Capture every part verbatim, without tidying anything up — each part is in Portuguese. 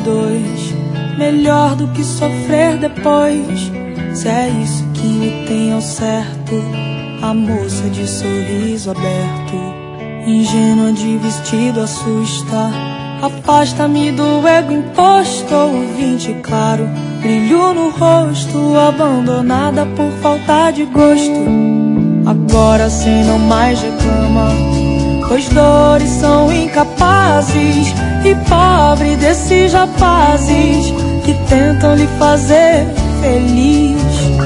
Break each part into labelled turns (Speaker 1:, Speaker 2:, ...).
Speaker 1: dois, melhor do que sofrer depois. Se é isso que me tem ao certo, a moça de sorriso aberto, ingênua de vestido assusta. Afasta-me do ego imposto, ouvinte claro, brilho no rosto, abandonada por falta de gosto. Agora cê não mais reclama, pois dores são incapazes, e pobre desses rapazes que tentam lhe fazer feliz.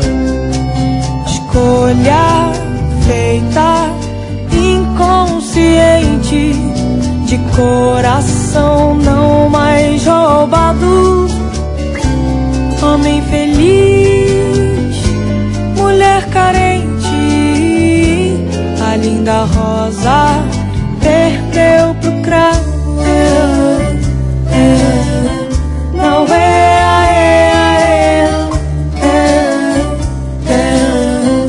Speaker 1: Escolha feita inconsciente, de coração não mais roubado. Homem feliz, mulher carente, a linda rosa perdeu pro cravo. É, é, não é, é, é, é, é.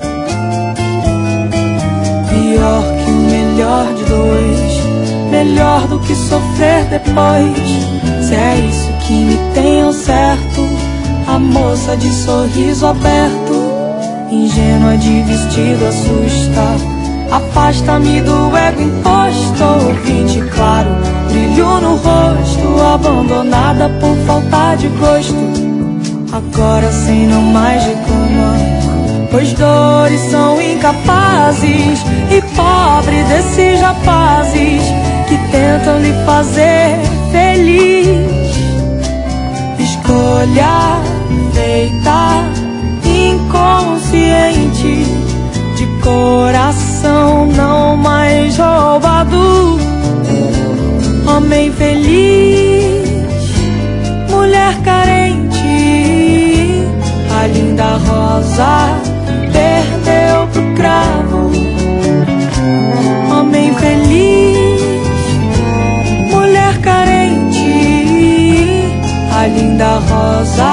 Speaker 1: Pior que o melhor de dois, melhor do que sofrer depois. Se é isso que me tem ao certo, a moça de sorriso aberto, ingênua de vestido assusta. Afasta-me do ego imposto, ouvinte claro, brilho no rosto, abandonada por falta de gosto. Agora cem não mais reclama, pois dores são incapazes, e pobre desses rapazes que tentam lhe fazer feliz. Escolha feita inconsciente, de coração não mais roubado. Homem feliz, mulher carente, a linda rosa perdeu pro cravo. Homem feliz, mulher carente, a linda rosa